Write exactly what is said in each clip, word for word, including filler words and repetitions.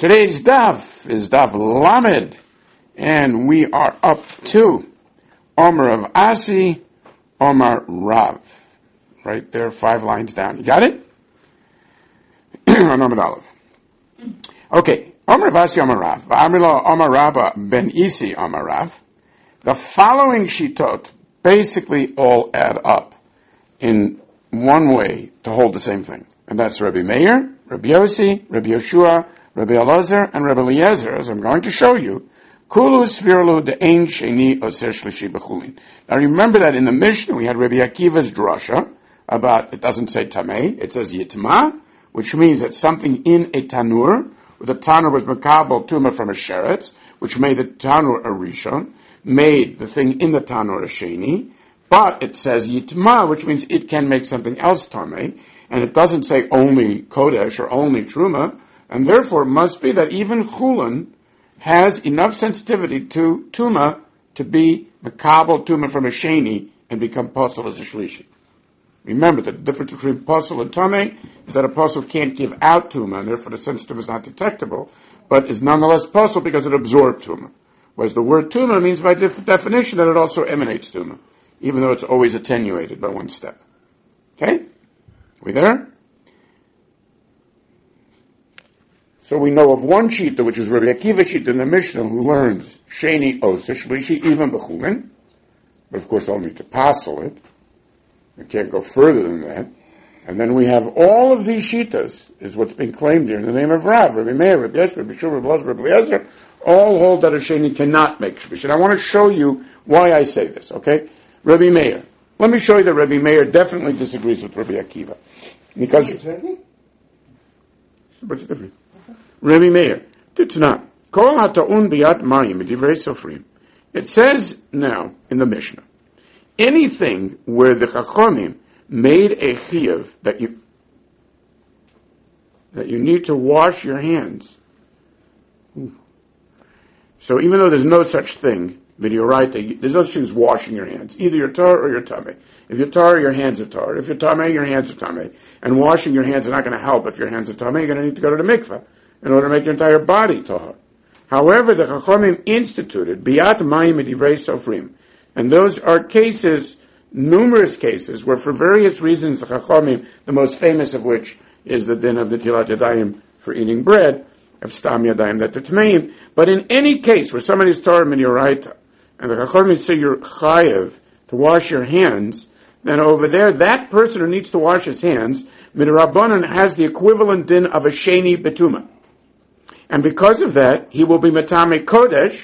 Today's daf is daf Lamed, and we are up to Omer of Asi, Omer Rav. Right there, five lines down. You got it? On Omer Aleph. Okay, Omer of Asi, Omer Rav. V'amilo Omer Rabba ben Isi, Omer Rav. The following shitot basically all add up in one way to hold the same thing. And that's Rabbi Meir, Rabbi Yossi, Rabbi Yoshua, Rabbi Elazar, and Rabbi Eliezer, as I'm going to show you. Kulu svirlu de'ein sheni oser shlishi b'chulin. Now remember that in the Mishnah we had Rabbi Akiva's drasha about, it doesn't say tamei, it says yitma, which means that something in a tanur, where the tanur was makabel tuma from a sheretz, which made the tanur a rishon, made the thing in the tanur a sheni, but it says yitma, which means it can make something else tamei, and it doesn't say only kodesh or only truma, and therefore it must be that even chulin has enough sensitivity to tuma to be makabel tuma from a sheni and become posel as a shlishi. Remember, the difference between posel and tamei is that a posel can't give out tuma, and therefore the sensitive is not detectable, but is nonetheless posel because it absorbs tuma. Whereas the word tuma means by def- definition that it also emanates tuma, even though it's always attenuated by one step. Okay? We there? So we know of one shita, which is Rabbi Akiva shita in the Mishnah, who learns sheni oser shlishi even b'chulin, but of course only to passel it. We can't go further than that. And then we have all of these shitas, is what's being claimed here in the name of Rav, Rabbi Meir, Rabbi Yeshua, Rabbi Shua, Rabbi Elazar, Rabbi Eliezer, all hold that a sheni cannot make shlishi. And I want to show you why I say this, okay? Rabbi Meir. Let me show you that Rabbi Meir definitely disagrees with Rabbi Akiva. Because, what's the difference? Rabbi Meir, it's not. Kol ha'ta'un biyat mayim b'divrei sofrim. It says now in the Mishnah, anything where the Chachamim made a chiyuv that you that you need to wash your hands. So even though there's no such thing, Midioraita, there's no such thing as washing your hands. Either you're tar or you're tamei. If you're tar, your hands are tar. If you're tamei, your hands are tamei. And washing your hands is not going to help if your hands are tamei. You're going to need to go to the mikveh in order to make your entire body tahor. However, the Chachamim instituted biyat mayim edivrei sofrim, and those are cases, numerous cases, where for various reasons the Chachamim, the most famous of which is the din of the tilat yadayim for eating bread, of stam yadayim that they're tmeim. But in any case where somebody's tar midioraita, and the Chachamim say you're chayev to wash your hands, then over there, that person who needs to wash his hands, midrabanan, has the equivalent din of a sheni betuma. And because of that, he will be metame kodesh.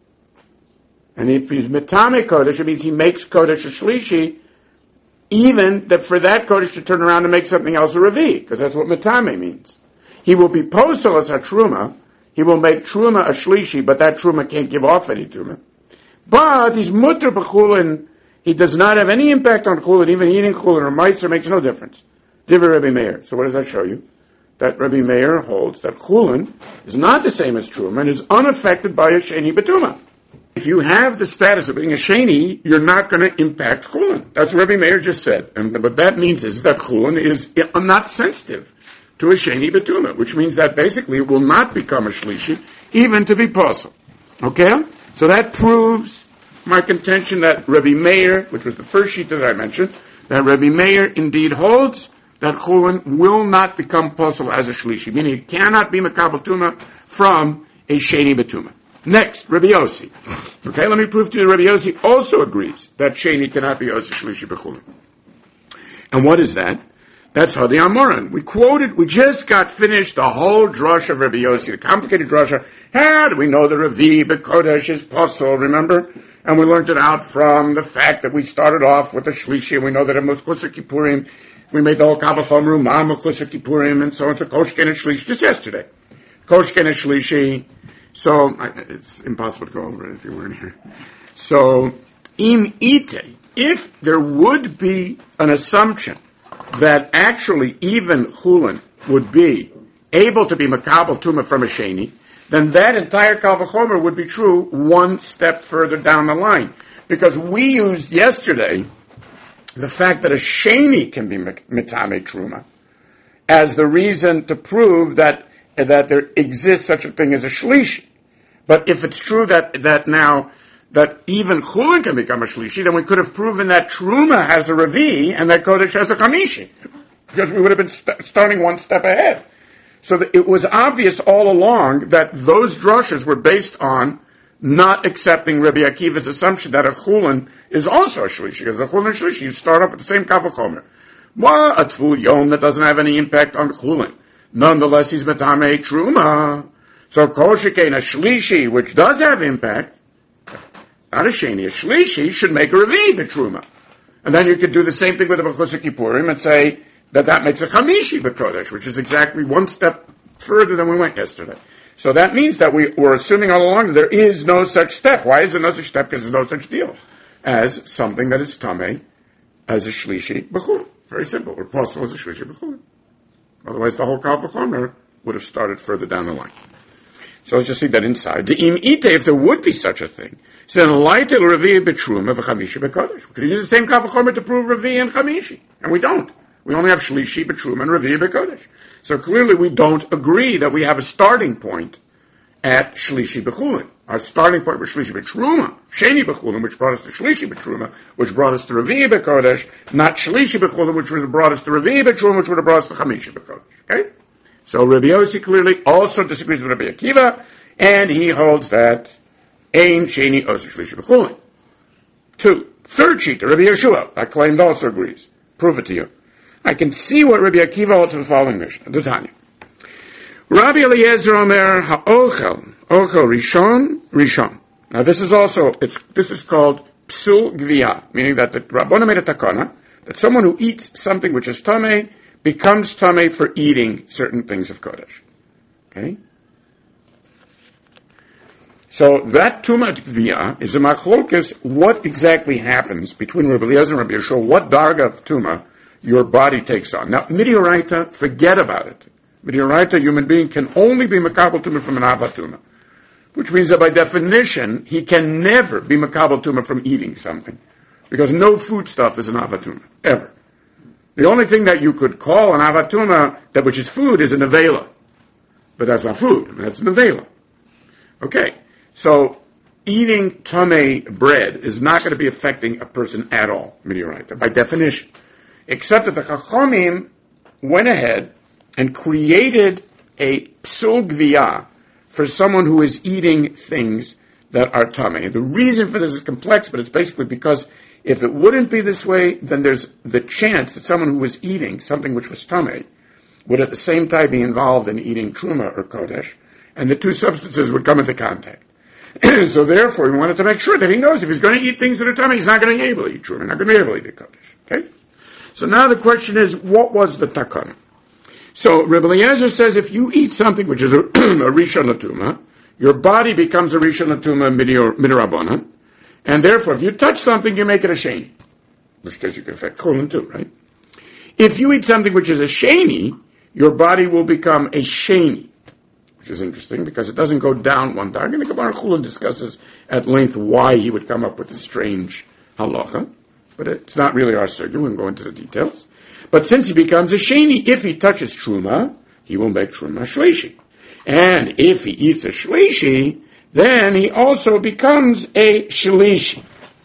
And if he's metame kodesh, it means he makes kodesh a shlishi, even that for that kodesh to turn around and make something else a revi, because that's what metame means. He will be posel as a truma. He will make truma a shlishi, but that truma can't give off any truma. But he's mutter b'chulin. He does not have any impact on chulin. Even eating chulin or mitzvah makes no difference. Divrei Rabbi Meir. So what does that show you? That Rabbi Meir holds that chulin is not the same as truma and is unaffected by a sheni betuma. If you have the status of being a sheni, you're not going to impact chulin. That's what Rabbi Meir just said. And what that means is that chulin is not sensitive to a sheni betuma, which means that basically it will not become a shlishi, even to be possible. Okay? So that proves my contention that Rabbi Meir, which was the first sheet that I mentioned, that Rabbi Meir indeed holds that chulin will not become possible as a shlishi, meaning it cannot be makabel tuma from a sheni betuma. Next, Rabbi Yossi. Okay, let me prove to you Rabbi Yossi also agrees that sheni cannot be as a shlishi b'chulin. And what is that? That's Hadi Amoran. We quoted, we just got finished the whole drasha of Rabbi Yossi, the complicated drasha. How do we know the Revi b'Kodesh is possible, remember? And we learned it out from the fact that we started off with the Shlishi, and we know that in Mechusar Kippurim, we made the whole Kabbalah Chomru, Ma Mechusar Kippurim, and so on, so Koshken and Shlishi, just yesterday. Koshken and Shlishi. So, I, it's impossible to go over it if you weren't here. So, in Ite, if there would be an assumption that actually even chulin would be able to be makabel tuma from a sheni, then that entire kal v'chomer would be true one step further down the line. Because we used yesterday the fact that a sheni can be mitame truma as the reason to prove that that there exists such a thing as a shlishi. But if it's true that, that now, that even chulin can become a shlishi, then we could have proven that truma has a revi and that kodesh has a chamishi. Because we would have been st- starting one step ahead. So that it was obvious all along that those drushes were based on not accepting Rabbi Akiva's assumption that a chulin is also a shlishi. Because a chulin is shlishi, you start off with the same kavachomer. Well, a tful yom that doesn't have any impact on chulin. Nonetheless, he's metamei truma. So kol shekain, a shlishi, which does have impact, not a sheni, a shlishi should make a revi b'truma. And then you could do the same thing with the B'chusar Kippurim and say that that makes a chamishi b'kodesh, which is exactly one step further than we went yesterday. So that means that we were assuming all along that there is no such step. Why is there no such step? Because there's no such deal as something that is tamei as a shlishi b'chul. Very simple. Or possible as a shlishi b'chul. Otherwise, the whole kal v'chomer would have started further down the line. So let's just see that inside. The im ite, if there would be such a thing, so then lightel revi b'truma v'chamishi b'kodesh. We could use the same kal v'chomer to prove revi and chamishi, and we don't. We only have shlishi b'truma and revi b'kodesh. So clearly, we don't agree that we have a starting point at shlishi b'chulin. Our starting point was shlishi b'truma, sheni b'chulin, which brought us to shlishi b'truma, which brought us to revi b'kodesh, not shlishi b'chulin, which would have brought us to revi b'truma, which would have brought us to chamishi b'kodesh. Okay. So Rabbi Yossi clearly also disagrees with Rabbi Akiva, and he holds that ein sheni oser shlishi b'chulin. Two, third sheet, Rabbi Yeshua, that claimed also agrees. Prove it to you. I can see what Rabbi Akiva holds in the following mission. The Tanya. Rabbi Eliezer Omer ha'ochel, ochel rishon, rishon. Now this is also, it's, this is called psul gviyah, meaning that the Rabbana made a takana, that someone who eats something which is tamei, becomes tamei for eating certain things of Kodesh. Okay? So that tumat gviyah is a machlokas, what exactly happens between Rabbi Eliezer and Rabbi Yeshua, what darga of tuma your body takes on. Now, midioraita, forget about it. Midioraita, human being can only be makabel tuma from an avatuma, which means that by definition, he can never be makabel tuma from eating something, because no foodstuff is an avatuma, ever. The only thing that you could call an avatuma, that which is food, is a nevela. But that's not food, I mean, that's a nevela. Okay, so eating tamei bread is not going to be affecting a person at all, midioraita, by definition. Except that the Chachamim went ahead and created a psul gviyah for someone who is eating things that are tamei. The reason for this is complex, but it's basically because if it wouldn't be this way, then there's the chance that someone who was eating something which was tamei would at the same time be involved in eating truma or kodesh, and the two substances would come into contact. So therefore, we wanted to make sure that he knows if he's going to eat things that are tamei, he's not going to be able to eat truma, not going to be able to eat kodesh. Okay? So now the question is, what was the takana? So Rabbi Eliezer says if you eat something which is a, a rishon latuma, your body becomes a rishon latuma midrabanan, and therefore if you touch something, you make it a sheni. In which case you can affect chulin too, right? If you eat something which is a sheni, your body will become a sheni, which is interesting because it doesn't go down one darga. The Gemara Chulin discusses at length why he would come up with this strange halacha. But it's not really our surgery. We can go into the details. But since he becomes a sheni, if he touches truma, he will make truma shlishi. And if he eats a shlishi, then he also becomes a shlishi.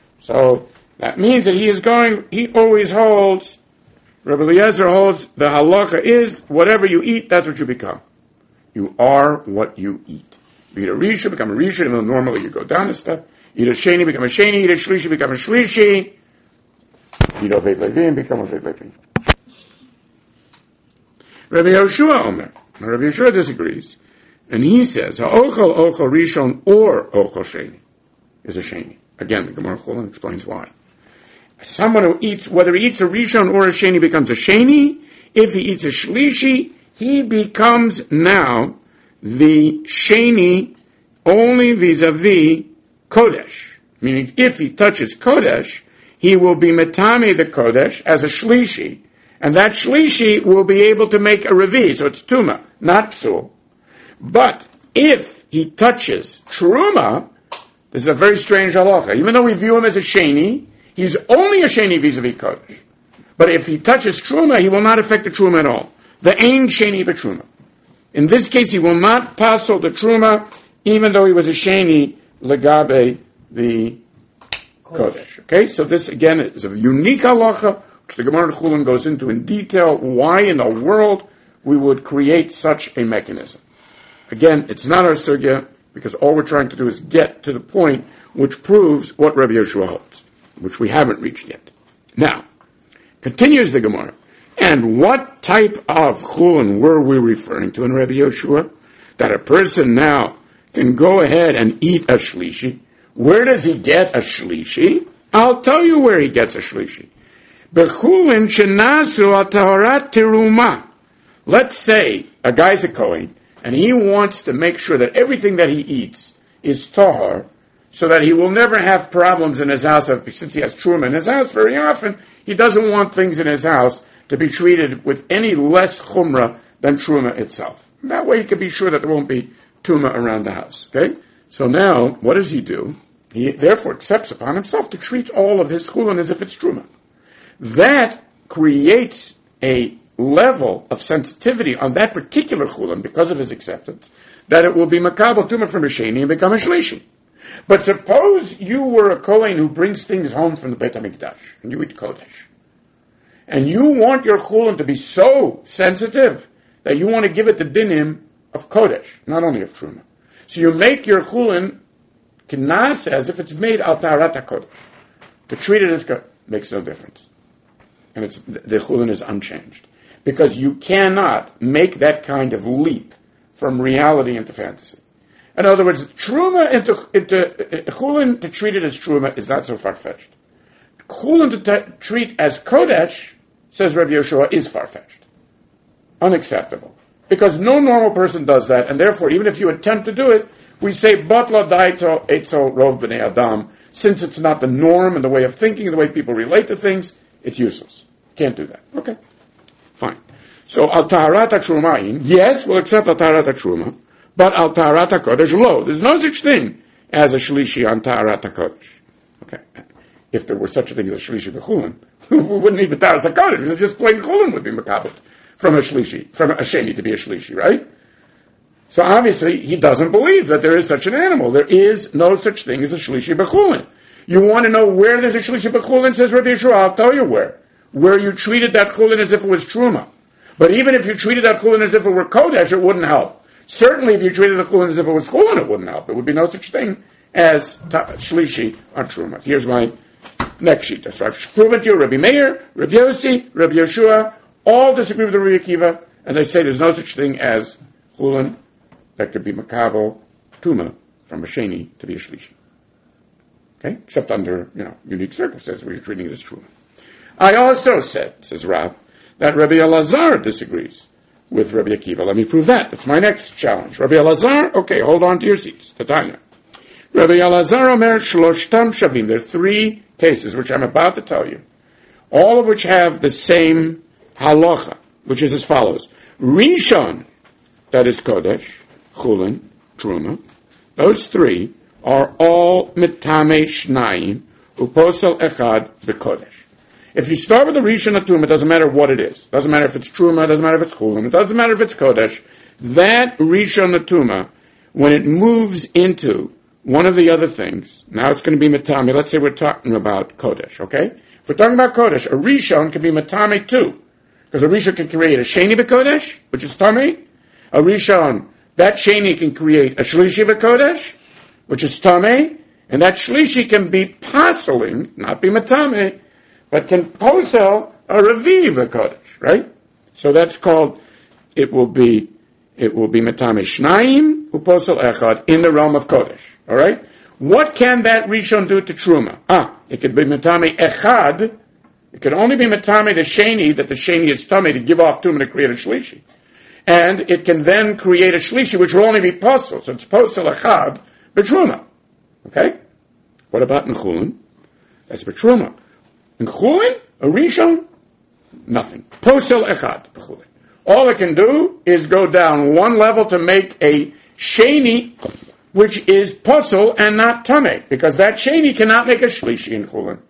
So that means that he is going, he always holds, Rabbi Eliezer holds, the halacha is, whatever you eat, that's what you become. You are what you eat. You eat a risha, become a risha, and normally you go down a step. Eat a sheni, become a sheni. Eat a shlishi, become a shlishi. Eat a veit levim, become a veit levim. Rabbi Yeshua Omer. Rabbi Yeshua disagrees. And he says, ha'ochel ochel rishon or ochel sheni is a sheni. Again, the Gemara Chulin explains why. Someone who eats, whether he eats a rishon or a sheni, becomes a sheni. If he eats a shlishi, he becomes now the sheni only vis-a-vis kodesh. Meaning, if he touches kodesh, he will be metame the kodesh as a shlishi, and that shlishi will be able to make a revi, so it's tuma, not psul. But if he touches truma, this is a very strange halacha. Even though we view him as a sheni, he's only a sheni vis-a-vis kodesh. But if he touches truma, he will not affect the truma at all. The ein sheni b'truma. In this case, he will not passel the truma, even though he was a sheni legabe the kodesh. Okay, so this again is a unique halacha, which the Gemara in Chulin goes into in detail. Why in the world we would create such a mechanism? Again, it's not our sugya, because all we're trying to do is get to the point which proves what Rabbi Yeshua holds, which we haven't reached yet. Now, continues the Gemara. And what type of chulin were we referring to in Rabbi Yeshua? That a person now can go ahead and eat a shlishi. Where does he get a shlishi? I'll tell you where he gets a shlishi. Bechulin shenasu ataharat teruma. Let's say a guy's a kohen, and he wants to make sure that everything that he eats is tahar, so that he will never have problems in his house. Since he has truma in his house, very often he doesn't want things in his house to be treated with any less chumrah than truma itself. That way he can be sure that there won't be tuma around the house. Okay? So now, what does he do? He therefore accepts upon himself to treat all of his chulin as if it's truma. That creates a level of sensitivity on that particular chulin, because of his acceptance, that it will be makabel tuma from a sheni and become a shlishi. But suppose you were a kohen who brings things home from the Beit HaMikdash, and you eat kodesh, and you want your chulin to be so sensitive that you want to give it the dinim of kodesh, not only of truma. So you make your chulin knas as if it's made al taharat kodesh. To treat it as kodesh makes no difference, and it's the chulin is unchanged. Because you cannot make that kind of leap from reality into fantasy. In other words, truma into, into uh, chulin to treat it as truma is not so far-fetched. Chulin to t- treat as kodesh, says Rabbi Yeshua, is far-fetched. Unacceptable. Because no normal person does that, and therefore, even if you attempt to do it, we say, batla daito etzo rov b'nei adam. Since it's not the norm and the way of thinking, the way people relate to things, it's useless. Can't do that. Okay. Fine. So, al taharat ha-trumain, yes, we'll accept al taharat ha-truma, but al taharat ha-kodesh, lo. There's no such thing as a shlishi on taharat ha-kodesh. Okay. If there were such a thing as a shlishi b'chulin, we wouldn't need the taharat ha-kodesh. It's just plain chulin would be makabel from a shlishi, from a sheni to be a shlishi, right? So obviously, he doesn't believe that there is such an animal. There is no such thing as a shlishi b'chulin. You want to know where there's a shlishi b'chulin, says Rabbi Yeshua, I'll tell you where. Where you treated that chulin as if it was truma. But even if you treated that chulin as if it were kodesh, it wouldn't help. Certainly if you treated the chulin as if it was chulin, it wouldn't help. There would be no such thing as ta- shlishi on truma. Here's my next sheet. So I've proven to you, Rabbi Meir, Rabbi Yossi, Rabbi Yeshua, all disagree with the Rabbi Akiva, and they say there's no such thing as chulin that could be makabel tuma from a sheni to be a shlishi. Okay? Except under, you know, unique circumstances where you're treating it as truma. I also said, says Rav, that Rabbi Elazar disagrees with Rabbi Akiva. Let me prove that. That's my next challenge. Rabbi Elazar, okay, hold on to your seats. Tanya. Rabbi Elazar Omer Shloshtam Shavim. There are three cases which I'm about to tell you, all of which have the same halacha, which is as follows. Rishon, that is Kodesh, Chulin, Truma, those three are all mitame shnayim, uposel echad b'kodesh. If you start with the Rishon HaTuma, it doesn't matter what it is. It doesn't matter if it's Truma, it doesn't matter if it's Chulin, it doesn't matter if it's Kodesh. That Rishon HaTuma, when it moves into one of the other things, now it's going to be Matame. Let's say we're talking about Kodesh, okay? If we're talking about Kodesh, a Rishon can be Matame too. Because a Rishon can create a Sheni B'Kodesh, which is Tamei. A Rishon, that Sheni can create a Shlishi B'Kodesh, which is Tamei. And that Shlishi can be Paseling, not be Matame, but can posel a Reviv Kodesh, right? So that's called, it will be, it will be Matame Shnayim, Uposel Echad, in the realm of Kodesh, alright? What can that Rishon do to Truma? Ah, it could be Matame Echad, it could only be Matame the Sheni, that the Sheni is Tame to give off Truma to create a Shlishi. And it can then create a Shlishi, which will only be Posel, so it's Posel Echad, B'Truma. Okay? What about Nechulin? That's B'Truma. In Chulin, a Rishon, nothing. Posel echad b'chulin. All it can do is go down one level to make a sheni, which is posel and not tameh, because that sheni cannot make a shlishi in Chulin.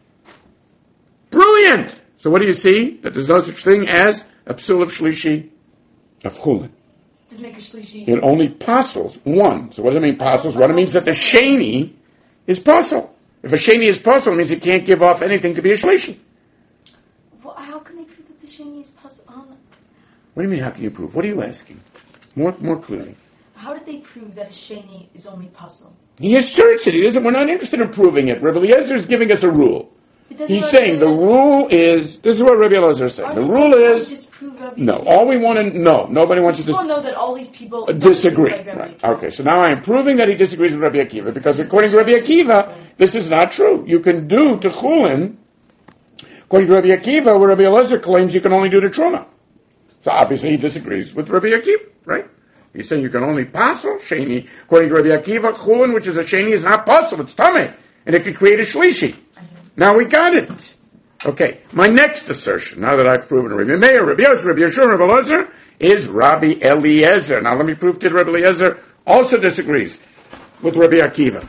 Brilliant! So what do you see? That there's no such thing as a psul of shlishi of Chulin. Does it make a shlishi? It only passes one. So what does it mean passes? What it means that the sheni is pasul. If a sheni is pasul, it means it can't give off anything to be a shlishi. Well, how can they prove that the sheni is pasul? What do you mean, how can you prove? What are you asking? More more clearly. How did they prove that a sheni is only pasul? He asserts it. He doesn't. We're not interested in proving it. Rabbi Eliezer is giving us a rule. He's saying the rule is, this is what Rabbi Eliezer is saying. The rule is, no, all we want to, no, nobody wants to just know that all these people disagree. Right. Okay, so now I am proving that he disagrees with Rabbi Akiva, because according to Rabbi Akiva, this is not true. You can do to Chulin, according to Rabbi Akiva, where Rabbi Eliezer claims you can only do to Truma. So obviously he disagrees with Rabbi Akiva, right? He's saying you can only pasul, sheni. According to Rabbi Akiva, Chulin, which is a sheni, is not pasul, it's tameh, and it could create a shlishi. Now we got it. Okay, my next assertion, now that I've proven Rabbi Meir, Rabbi Yosef, Rabbi Yeshua, Rabbi Eliezer, is Rabbi Eliezer. Now let me prove to you Rabbi Eliezer also disagrees with Rabbi Akiva.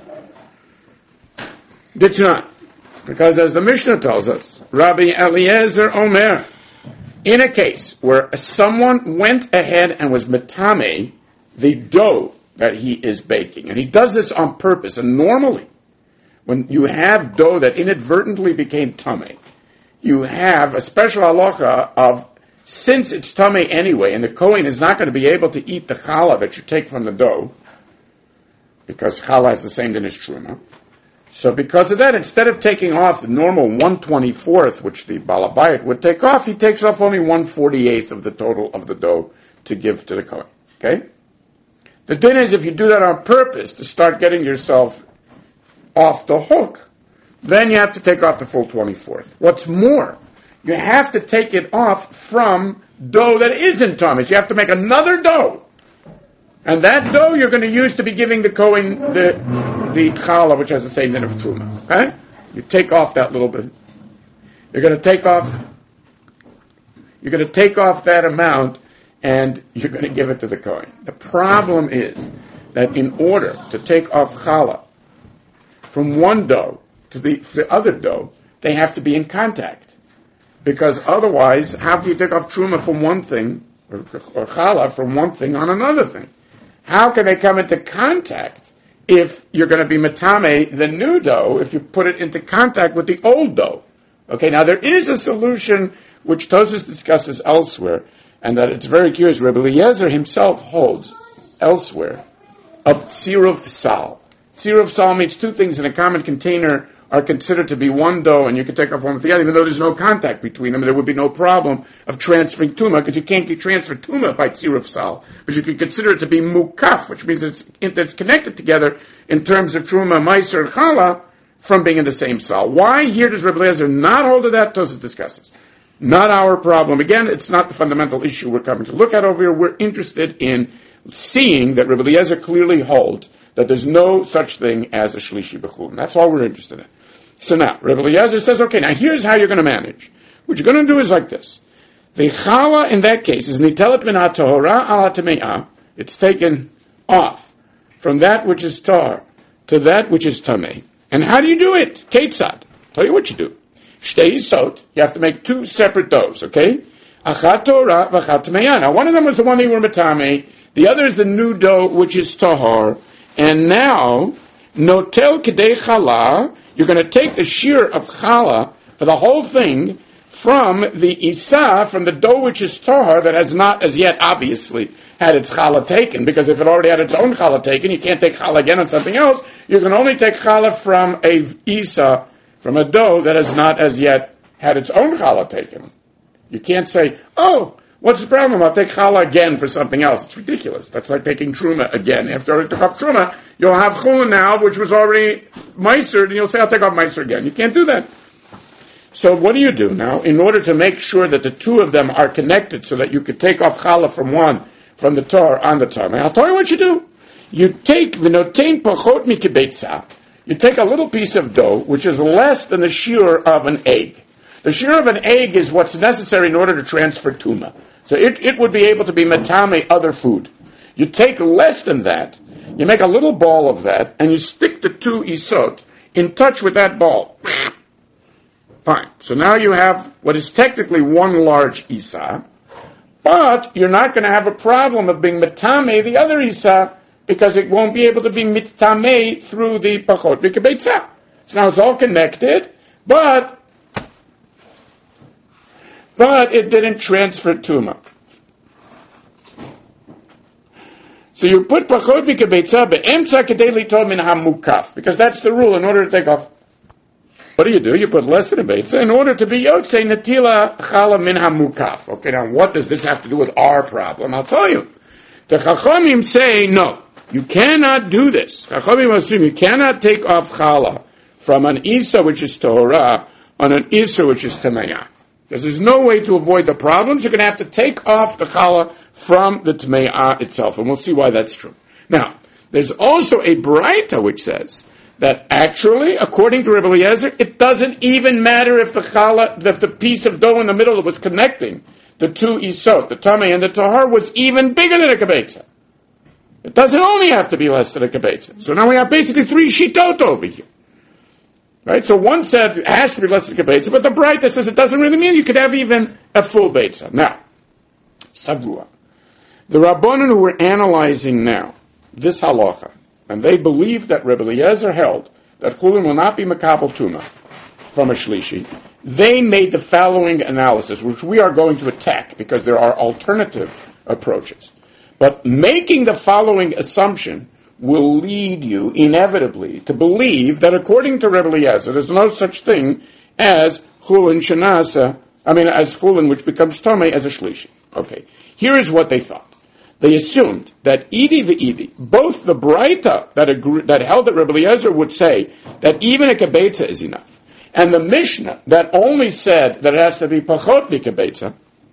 Did not. Because as the Mishnah tells us, Rabbi Eliezer Omer, in a case where someone went ahead and was metame the dough that he is baking, and he does this on purpose, and normally, when you have dough that inadvertently became tameh, you have a special halacha of, since it's tameh anyway, and the Kohen is not going to be able to eat the challah that you take from the dough, because challah is the same din as truma. So because of that, instead of taking off the normal one twenty-fourth, which the balabayit would take off, he takes off only one forty-eighth of the total of the dough to give to the Kohen. Okay? The din is, if you do that on purpose to start getting yourself off the hook, then you have to take off the full twenty-fourth. What's more, you have to take it off from dough that isn't tameh. You have to make another dough. And that dough you're going to use to be giving the Kohen the, the challah, which has the same din of truma. Okay? You take off that little bit. You're going to take off, you're going to take off that amount, and you're going to give it to the Kohen. The problem is that in order to take off challah from one dough to the, the other dough, they have to be in contact. Because otherwise, how can you take off truma from one thing, or, or challah from one thing on another thing? How can they come into contact if you're going to be metame the new dough, if you put it into contact with the old dough? Okay, now there is a solution which Tosfos discusses elsewhere, and that it's very curious. Rabbi Eliezer himself holds elsewhere of tziruf sal. Tziruf sal means two things in a common container are considered to be one dough, and you can take off one with the other, even though there's no contact between them. There would be no problem of transferring tumah, because you can't transfer tumah by tziruf sal. But you can consider it to be mukaf, which means it's, it's connected together in terms of truma, meiser, and challah from being in the same sal. Why here does Rabbi Eliezer not hold to that? Tosfos discusses. Not our problem. Again, it's not the fundamental issue we're coming to look at over here. We're interested in seeing that Rabbi Eliezer clearly holds that there's no such thing as a shlishi b'chulin. That's all we're interested in. So now, Rabbi Eliezer says, okay, now here's how you're going to manage. What you're going to do is like this. The challah in that case is nitelet min ha-tahora ala tame'ah. It's taken off from that which is tar to that which is tameh. And how do you do it? Ketzad. Tell you what you do. Shtei yisot. You have to make two separate doughs, okay? Achat Torah v'achat tame'ah. Now one of them was the one that you were metame. The other is the new dough which is tahar. And now, notel kedei challah, you're going to take the shear of challah for the whole thing from the isa, from the dough which is tahar, that has not as yet obviously had its challah taken, because if it already had its own challah taken, you can't take challah again on something else. You can only take challah from a isa, from a dough that has not as yet had its own challah taken. You can't say, oh, what's the problem? I'll take challah again for something else. It's ridiculous. That's like taking truma again. After you took off truma, you'll have chulin now, which was already meisered, and you'll say, I'll take off meiser again. You can't do that. So what do you do now? In order to make sure that the two of them are connected so that you could take off challah from one, from the tar on the tar. I'll tell you what you do. You take v'notein pachot mikibetza. You take a little piece of dough, which is less than the shear of an egg. The shear of an egg is what's necessary in order to transfer tumah. So it, it would be able to be metame other food. You take less than that, you make a little ball of that, and you stick the two isot in touch with that ball. Fine. So now you have what is technically one large isa, But you're not going to have a problem of being metame the other isa, because it won't be able to be mitame through the pachot mikabetza. So now it's all connected, but but it didn't transfer tuma. So you put pachot mikabetza be'emtza kedei litol min hamukaf, because that's the rule in order to take off. What do you do? You put less than a beitza in order to be yotzei netila chala min hamukaf. Okay, now what does this have to do with our problem? I'll tell you. The Chachamim say, no, you cannot do this. Chachamim assume you cannot take off chala from an isa which is tahora on an isa which is tameya. Because there's no way to avoid the problems. You're going to have to take off the chala from the tameya itself, and we'll see why that's true. Now, there's also a braita which says that actually, according to Rebbe Eliezer, it doesn't even matter if the challah, if the piece of dough in the middle that was connecting the two isot, the tamei and the tahar, was even bigger than a kibetza. It doesn't only have to be less than a kibetza. So now we have basically three shitot over here. Right? So one said it has to be less than a kibetza, but the Braita says it doesn't really mean you could have even a full betza. Now, Savua. The Rabbanan who were analyzing now this halacha, and they believe that Rebbe Eliezer held that chulin will not be makabel tuma from a shlishi. They made the following analysis, which we are going to attack because there are alternative approaches. But making the following assumption will lead you inevitably to believe that according to Rebbe Eliezer, there's no such thing as chulin shenasa, I mean, as chulin which becomes tomei as a shlishi. Okay, here is what they thought. They assumed that Idi v'Idi, both the Braita that, agree, that held that Rebbe Eliezer would say that even a kibetza is enough, and the Mishnah that only said that it has to be pachot mikabetza,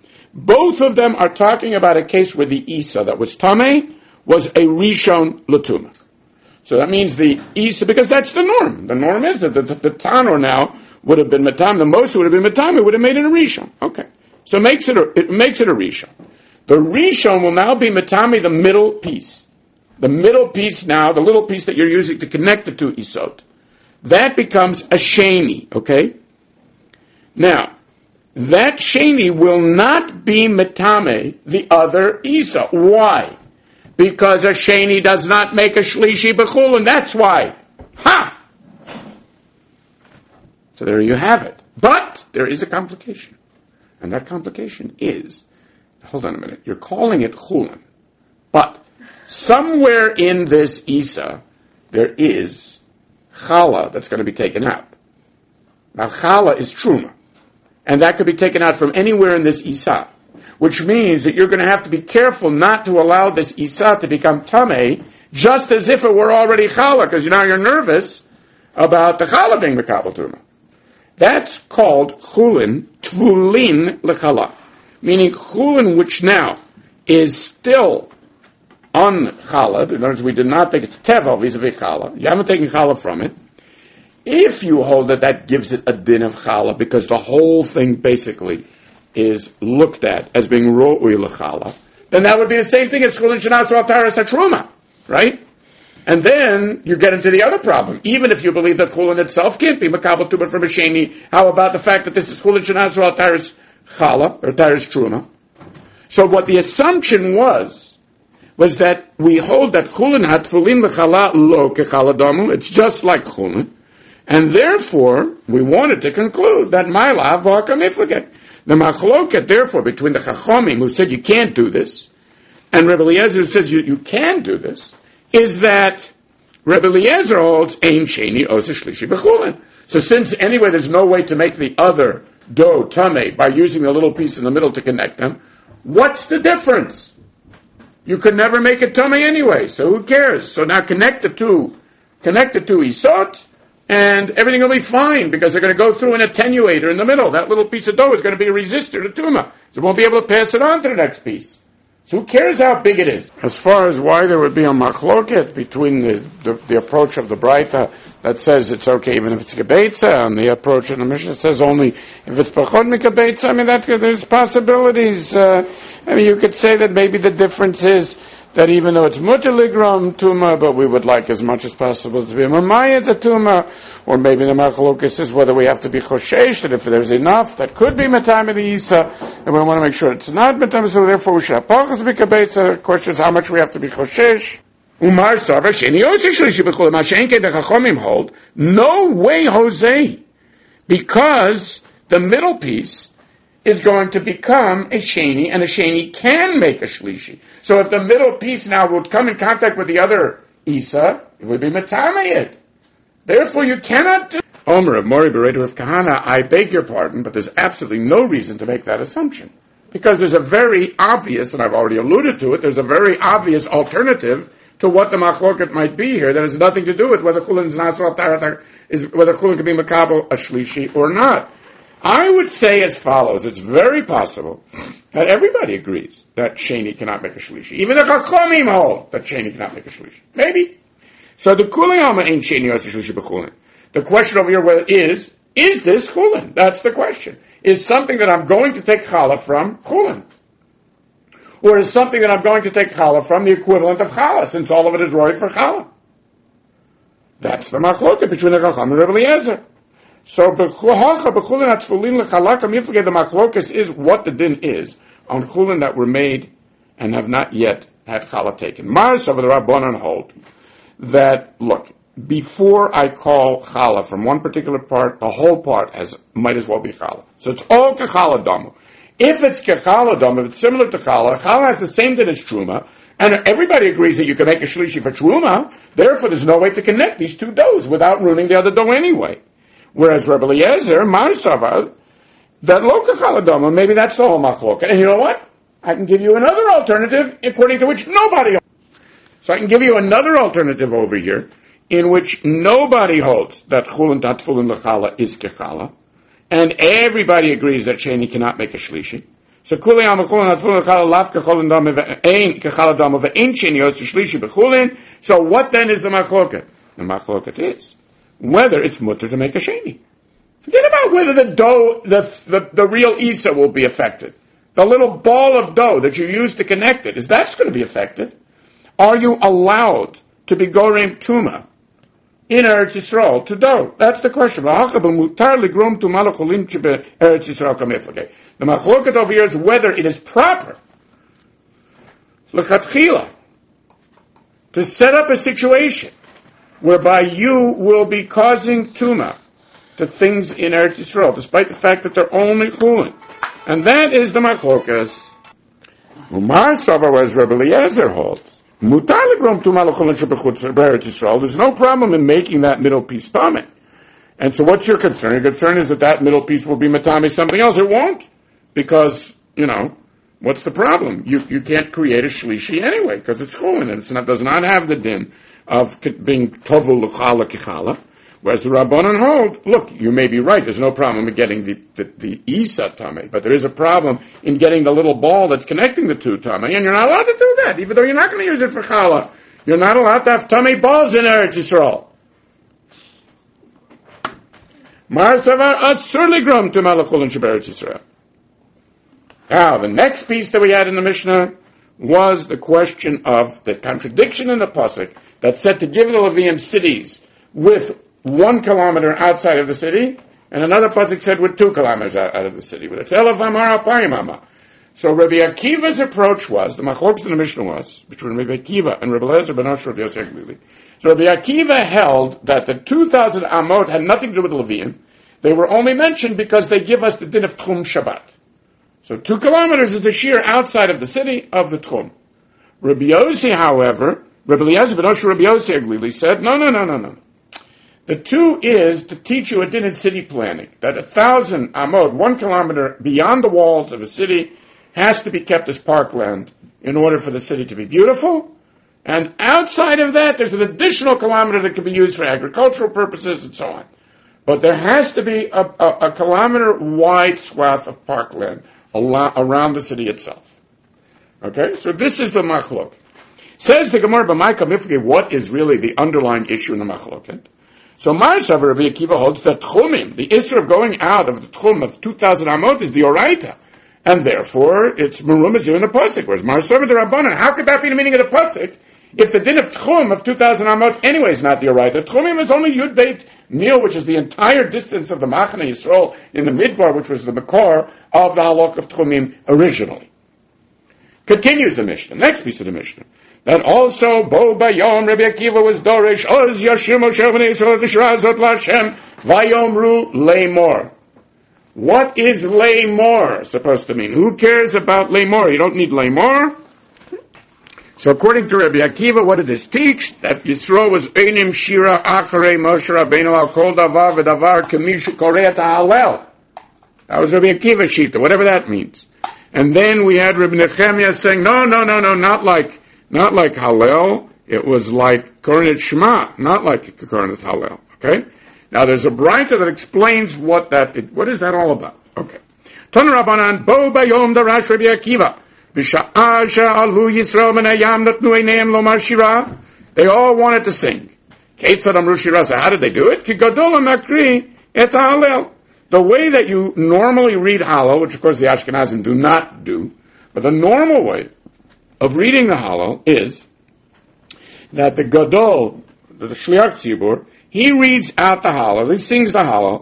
both of them are talking about a case where the Isa that was Tameh was a Rishon Latuma. So that means the Isa, because that's the norm. The norm is that the, the, the Tanor now would have been Matam, the Mosa would have been Matam, it would have made it a Rishon. Okay. So it makes it a, it makes it a Rishon. The Rishon will now be Matami, the middle piece. The middle piece now, the little piece that you're using to connect the two Isot. That becomes a Sheni, okay? Now, that Sheni will not be Matame, the other Isa. Why? Because a Sheni does not make a Shlishi B'chul, and that's why. Ha! So there you have it. But there is a complication. And that complication is, hold on a minute, you're calling it chulin, but somewhere in this isa, there is chala that's going to be taken out. Now chala is truma, and that could be taken out from anywhere in this isa, which means that you're going to have to be careful not to allow this isa to become tamei, just as if it were already chala, because now you're nervous about the chala being mekabel truma. That's called chulin tvulin lechala. Meaning chulin, which now is still on challah. In other words, we did not think it's teva vis-a-vis challah. You haven't taken challah from it. If you hold that that gives it a din of challah, because the whole thing basically is looked at as being ro'ui l'challah, then that would be the same thing as chulin shenatzu al taras hatruma, right? And then you get into the other problem. Even if you believe that chulin itself can't be makabel tuma from a sheni, how about the fact that this is chulin shenatzu al taras chala, or taris truma? So what the assumption was, was that we hold that chulin hatfulin l'chala lo kechala damu, it's just like chulin, and therefore, we wanted to conclude that ma'ila v'aka miflaget. The machloket, therefore, between the chachomim who said you can't do this, and Rebbe Eliezer who says you, you can do this, is that Rebbe Eliezer holds ein sheni osa shlishi b'chulin. So since anyway there's no way to make the other dough tameh by using the little piece in the middle to connect them, what's the difference? You could never make it tameh anyway, so who cares? So now connect the two, connect the two isot, and everything will be fine because they're going to go through an attenuator in the middle. That little piece of dough is going to be a resistor to tuma, so it won't be able to pass it on to the next piece. So who cares how big it is? As far as why there would be a machloket between the, the, the approach of the Braita that says it's okay even if it's kibetza, and the approach in the Mishnah says only if it's pachot mikabetza, I mean, that, there's possibilities. Uh, I mean, you could say that maybe the difference is that even though it's mutter ligram tuma, but we would like as much as possible to be mamaya the tuma, or maybe the machlokas is whether we have to be choshesh, that if there's enough, that could be matam the isa, and we want to make sure it's not matam, so therefore we should have pachas b'kabetza. The question is how much we have to be choshesh. Umar savar sheni yosei shlishi b'chol mashenke the chachomim hold no way Jose, because the middle piece is going to become a sheni, and a sheni can make a shlishi. So if the middle piece now would come in contact with the other isa, it would be matameyed. Therefore, you cannot do. Omer of Mori Bereder of Kahana, I beg your pardon, but there's absolutely no reason to make that assumption. Because there's a very obvious, and I've already alluded to it, there's a very obvious alternative to what the machloket might be here that has nothing to do with whether chulin is nasral taratak, is whether chulin can be makabel a shlishi or not. I would say as follows: it's very possible that everybody agrees that sheni cannot make a shlishi. Even the chachamim hold that sheni cannot make a shlishi. Maybe. So the kuli alma ain't sheni or shlishi b'chulin. The question over here is: is this chulin? That's the question. Is something that I'm going to take challah from chulin, or is something that I'm going to take challah from the equivalent of challah, since all of it is roy for challah? That's the machloket between the chacham and Rebbe Eliezer. So, b'chulacha, b'chulin atfulin l'chalakam, you forget the machlokas is what the din is on chulin that were made and have not yet had challah taken. Mars of the Rabbanan hold that, look, before I call challah from one particular part, the whole part has might as well be challah. So it's all kechallah damu. If it's kechallah damu, if it's similar to challah, challah has the same din as truma, and everybody agrees that you can make a shlishi for truma, therefore there's no way to connect these two doughs without ruining the other dough anyway. Whereas Rebbe Eliezer, Mar Savad, that lo kechallah damu, maybe that's the whole machloket. And you know what? I can give you another alternative according to which nobody holds. So I can give you another alternative over here in which nobody holds that chulin tatfulin l'challah is kechallah, and everybody agrees that sheni cannot make a shlishi. So kuli am chulin tatfulin l'challah laf kecholin dam ve'ein kechallah dam ve'ein sheni yos shlishi b'chulin. So what then is the machloket? The machloket is whether it's mutter to make a sheni. Forget about whether the dough, the, the, the real isa will be affected. The little ball of dough that you use to connect it, is that's going to be affected? Are you allowed to be gorim tuma in Eretz Yisrael to dough? That's the question. The machloket over here is whether it is proper l'chatchila to set up a situation whereby you will be causing tuma to things in Eretz Yisrael, despite the fact that they're only chulin. And that is the machlokas. Umar Sava, as Rebbe Eliezer holds, mutar legrom tuma l'chulin shebechutz Eretz Yisrael. There's no problem in making that middle piece tameh. And so what's your concern? Your concern is that that middle piece will be matame something else. It won't. Because, you know, what's the problem? You you can't create a shlishi anyway, because it's chulin, and it's not, does not have the din of being tovu l'chala kichala, whereas the Rabbanan hold, look, you may be right, there's no problem in getting the, the, the Isa Tameh, but there is a problem in getting the little ball that's connecting the two Tameh, and you're not allowed to do that, even though you're not going to use it for chala. You're not allowed to have Tameh balls in Eretz Yisrael. Mar Savar Asur Ligram to Malachul and Sheberetz Yisrael. Now, the next piece that we had in the Mishnah was the question of the contradiction in the pasuk that said to give the Levium cities with one kilometer outside of the city, and another pasuk said with two kilometers out, out of the city. But it's Elef Amar Apayimama. So Rabbi Akiva's approach was, the machlokes in the Mishnah was, between Rabbi Akiva and Rabbi Eliezer ben Asher Rabbi Yosef Glili. So Rabbi Akiva held that the two thousand amot had nothing to do with the Levium. They were only mentioned because they give us the din of Tchum Shabbat. So two kilometers is the shear outside of the city of the Tchum. Rabbi Yossi, however, Rabbi Eliezer ben Asher Rabbi Yosef Glili said, no, no, no, no, no. The two is to teach you a din in city planning, that a thousand amot, one kilometer beyond the walls of a city, has to be kept as parkland in order for the city to be beautiful. And outside of that, there's an additional kilometer that can be used for agricultural purposes and so on. But there has to be a, a, a kilometer-wide swath of parkland around the city itself. Okay? So this is the machlok. Says the Gemara B'Maika Mifge, what is really the underlying issue in the machlok? So Mar Savar Rabbi Akiva holds that tchumim, the issue of going out of the tchum of two thousand amot is the oraita. And therefore, it's Merumas in the Pasuk. Whereas Marasova de Rabbanan, how could that be the meaning of the Pasuk? If the din of Tchum of two thousand Amot anyway is not the Oraita, Tchumim is only Yud Beit Mil, which is the entire distance of the Machane Yisrael in the Midbar, which was the Makor of the Halach of Tchumim originally. Continues the Mishnah, next piece of the Mishnah, that also Bo Bayom Rabbi Akiva was Dorish, Oz Yashir Moshe B'nai Yisrael Tishra Zot LaHashem Vayomru Leimor. What is Leimor supposed to mean? Who cares about Leimor? You don't need Leimor. So according to Rabbi Akiva, what did this teach? That Yisro was Einim Shira Acharei Moshe Rabbeinu Al Kol Davar V'Davar Kemish Korei Hallel. That was Rabbi Akiva Shita, whatever that means. And then we had Rabbi Nechemiah saying, no, no, no, no, not like, not like Hallel. It was like Korinat Shema, not like Korinat Hallel. Okay? Now there's a Braita that explains what that, what is that all about? Okay. Tan Rabbanan, Bo Bayom Darash Rabbi Akiva. They all wanted to sing. How did they do it? The way that you normally read Hallel, which of course the Ashkenazim do not do, but the normal way of reading the Hallel is that the Gadol, the Shliach Tzibur, he reads out the Hallel, he sings the Hallel,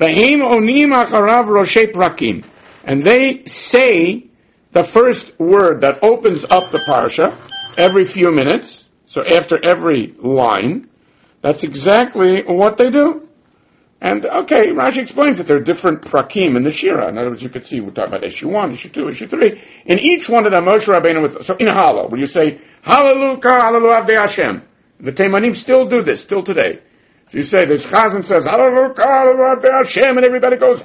and they say the first word that opens up the parsha every few minutes, so after every line, that's exactly what they do. And, okay, Rashi explains that there are different prakim in the Shira. In other words, you could see, we're talking about issue one, issue two, issue three. In each one of them, Moshe Rabbeinu, with, so in Hallel, where you say, Hallelujah, Hallelujah, Avdei Hashem. The Teimanim still do this, still today. So you say, this Chazan says, Hallelujah, Hallelujah, Avdei Hashem, and everybody goes,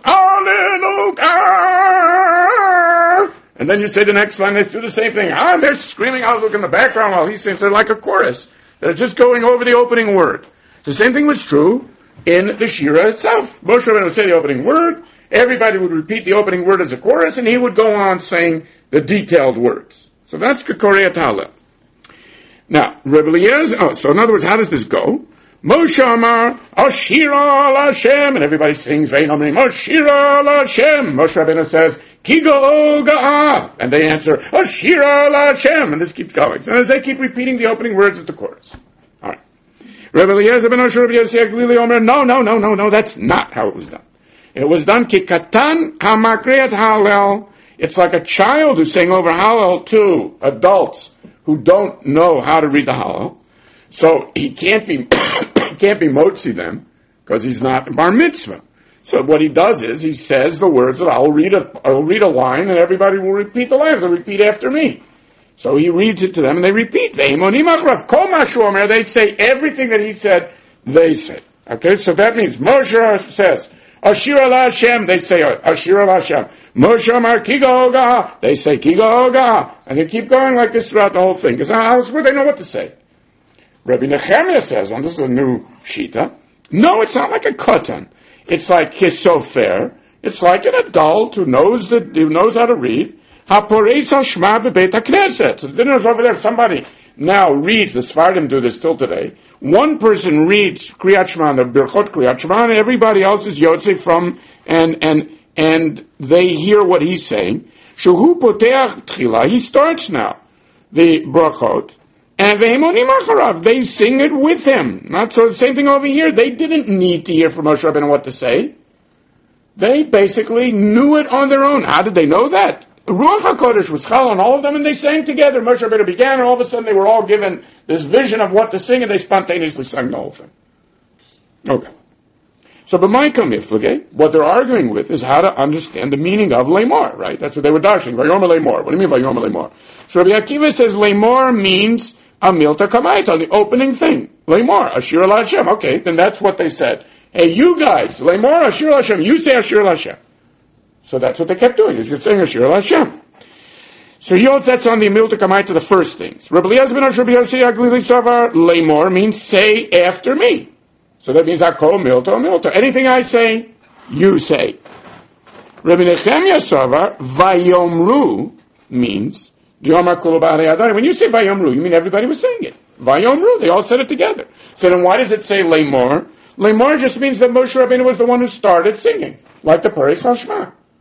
Hallelujah! And then you say the next line, they do the same thing. Ah, they're screaming Hallelujah in the background while he's saying, so like a chorus. They're just going over the opening word. The same thing was true in the Shira itself. Moshe Rabbeinu would say the opening word, everybody would repeat the opening word as a chorus, and he would go on saying the detailed words. So that's Korei Hallel. Now, Rebbe Eliezer, oh, so in other words, how does this go? Moshe Amar, Ashira L'Hashem, and everybody sings, Ashira L'Hashem. Moshe Rabbeinu says, Kigo Ga'ah, and they answer, Ashira L'Hashem, and this keeps going. So as they keep repeating the opening words of the chorus. Alright. Rebbe Eliezer ben Osher Rabbi Yossi HaGlili Omer, no, no, no, no, no, that's not how it was done. It was done, Kikatan Hamakriat Hallel. It's like a child who's saying over Hallel to adults who don't know how to read the Hallel. So he can't be, can't be motzi them, because he's not bar mitzvah. So what he does is, he says the words that I'll read a, I'll read a line, and everybody will repeat the lines, they'll repeat after me. So he reads it to them, and they repeat. They say everything that he said, they say. Okay, so that means, Moshe says, Ashira L'Hashem, they say, Ashira L'Hashem. Moshe Amar Kigo Oga, they say Kigo Oga. And they keep going like this throughout the whole thing, because elsewhere they know what to say. Rabbi Nechemiah says, and this is a new shita, no, it's not like a katan. It's like hisofer. It's like an adult who knows the, who knows how to read. Haporeis al-shma b'beit ha-knesset. So the dinner's over there. Somebody now reads, the Sfardim do this till today. One person reads Kriyat Shema, the Birchot Kriyat Shema, and everybody else is yotze from, and, and, and they hear what he's saying. Shuhu poteach tchila. He starts now the brachot. And they sing it with him. Not so the same thing over here. They didn't need to hear from Moshe Rabbeinu what to say. They basically knew it on their own. How did they know that? Ruach HaKodesh was chal on all of them, and they sang together. Moshe Rabbeinu began, and all of a sudden they were all given this vision of what to sing, and they spontaneously sang the whole thing. Okay. So, b'maikam, what they're arguing with is how to understand the meaning of Leimor, right? That's what they were dashing. Vayomer Leimor. What do you mean Vayomer Leimor? So Rabbi Akiva says Leimor means a milta kamaita, the opening thing. Leimor, Ashir L'Hashem. Okay, then that's what they said. Hey, you guys, Leimor, Ashir L'Hashem. You say Ashir L'Hashem. So that's what they kept doing, is you're saying Ashir L'Hashem. So Yod, that's on the milta kamaita, the first things. Rabbi Eliezer ben Osher B'Yossi HaGlili Savar, Leimor means say after me. So that means Akol milta milta. Anything I say, you say. Rabbi Nechemiah Savar, Vayomru means when you say Vayomru, you mean everybody was saying it. Vayomru, they all said it together. So then why does it say Leimor? Leimor just means that Moshe Rabbeinu was the one who started singing, like the Paris HaShma.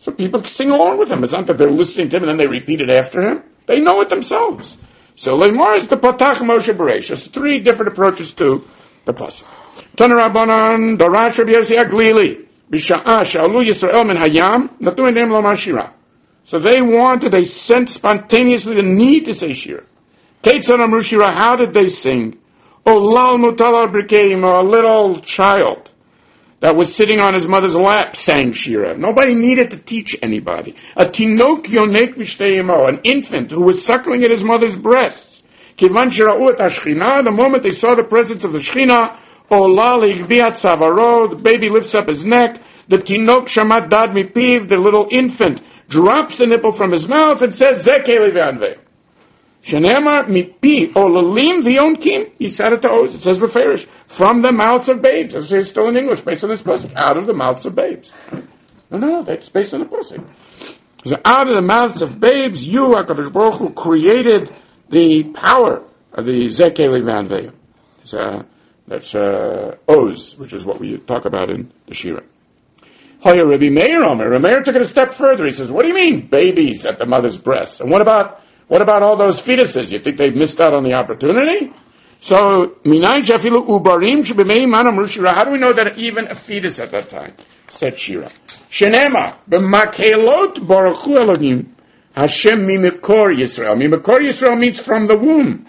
So people sing along with him. It's not that they're listening to him and then they repeat it after him. They know it themselves. So Lemar is the Patach Moshe Beresh. There's three different approaches to the pasuk. Tana Rabbanan, Darash Rabbi Yossi Aglili, B'Sha'a Sha'alu Yisrael Min Hayam, Natu Enem Lomar Shira. So they wanted, they sensed spontaneously the need to say Shira. Ketzon Amru Shira, how did they sing? O Lal Mutal Brikeim, a little child that was sitting on his mother's lap sang Shira. Nobody needed to teach anybody. A Tinok Yonek Mishteyimo, an infant who was suckling at his mother's breasts. Kivan Shira'u et HaShechina, the moment they saw the presence of the Shechina, Ola Leigbiat Savaro, the baby lifts up his neck, the Tinok Shamat Dad Mipiv, the little infant, drops the nipple from his mouth and says, Zekeli Ve'anveh. Shenema mipi olalim v'yonkim. He said it to Oz. It says beferish, from the mouths of babes. As it's still in English, based on this pasuk. Out of the mouths of babes. No, no, that's based on the pasuk. So out of the mouths of babes, you, HaKadosh Baruch Hu, created the power of the Zekeli Vanveya. Uh, that's uh, Oz, which is what we talk about in the Shira. Hoya Rabbi Meir Omer. Rabbi Meir took it a step further. He says, what do you mean, babies at the mother's breast? And what about What about all those fetuses? You think they've missed out on the opportunity? So, how do we know that even a fetus at that time said Shira? Shenema, b'makelot baruchu Elohim, Hashem mimikor Yisrael. Mimikor Yisrael means from the womb.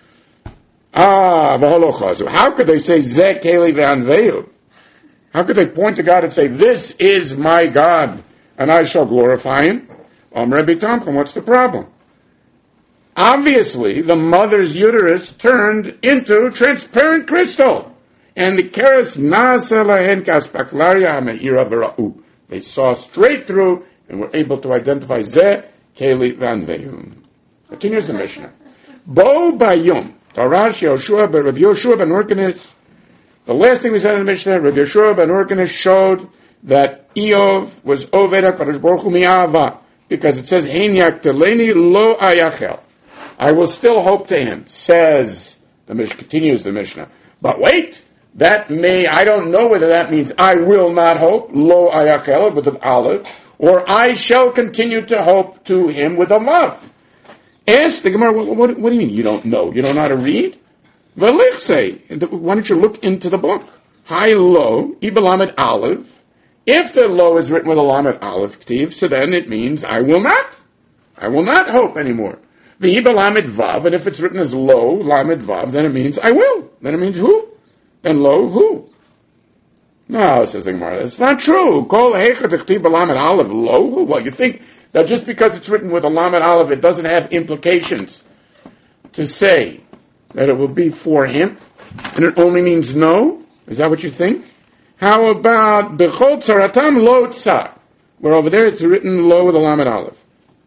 Ah, v'holochazu. How could they say Zeh Keli ve'anveyu? How could they point to God and say, this is my God, and I shall glorify him? Om Rebbe Tomkin, what's the problem? Obviously, the mother's uterus turned into transparent crystal. And the keres nasa lahen kaspaklaria me'ira v'ra'u. They saw straight through and were able to identify Zeh Keli Vanveyu. Continues the Mishnah. Bo bayom, Tarash Yoshua ben Rabbi Yoshua ben Urkenis. The last thing we said in the Mishnah, Rabbi Yoshua ben Urkenis showed that Eov was Oved HaKadosh Baruch Hu mi'ava, because it says, Hein yakteleni lo ayachel. I will still hope to him, says the Mishnah, continues the Mishnah. But wait, that may, I don't know whether that means I will not hope, lo ayachel, with an olive, or I shall continue to hope to him with a love. Ask the Gemara, what, what, what do you mean you don't know? You don't know how to read? Velich say, why don't you look into the book? Hi lo, ibalamed olive. If the lo is written with a lamed olive, ktiv, so then it means I will not. I will not hope anymore. The Lamed Vav, and if it's written as lo, Lamed Vav, then it means I will. Then it means who? Then lo, who? No, says the Gemara, it's not true. Kol Hecha Tichtiv Lamed Aleph, lo, who? Well, you think that just because it's written with a Lamed Aleph, it doesn't have implications to say that it will be for him, and it only means no? Is that what you think? How about Bechol Tzaratam Lo Tzar, where over there it's written lo with a Lamed Aleph?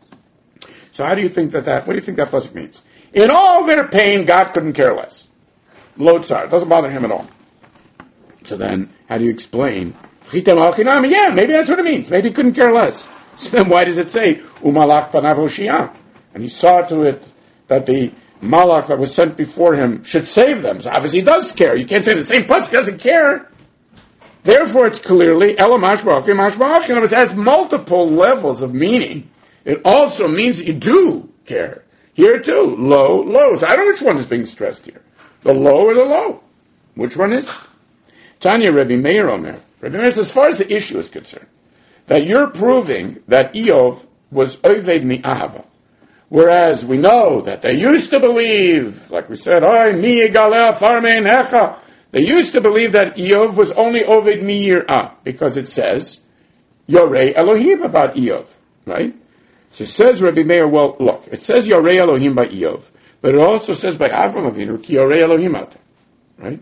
So how do you think that that, what do you think that pasuk means? In all their pain, God couldn't care less. Lo tsar, it doesn't bother him at all. So then, how do you explain? Yeah, maybe that's what it means. Maybe he couldn't care less. So then why does it say, Umalach panav hoshiyah? And he saw to it that the malach that was sent before him should save them. So obviously he does care. You can't say the same pasuk doesn't care. Therefore it's clearly, Elamash ba'akim mash ba'akim. It has multiple levels of meaning. It also means that you do care. Here too, low, low. So I don't know which one is being stressed here. The low or the low? Which one is it? Tanya Rebbe Meir Omer. Rebbe Meir says, as far as the issue is concerned, that you're proving that Eov was Oved Mi'ava. Whereas we know that they used to believe, like we said, Oy, mi galeh farmein hecha. They used to believe that Eov was only Oved Mi'irah, because it says, Yorei Elohim about Eov, right? So it says Rabbi Meir, well, look, it says Yorei Elohim by Eov, but it also says by Avram Avinu, Ki Yorei Elohim ata, right?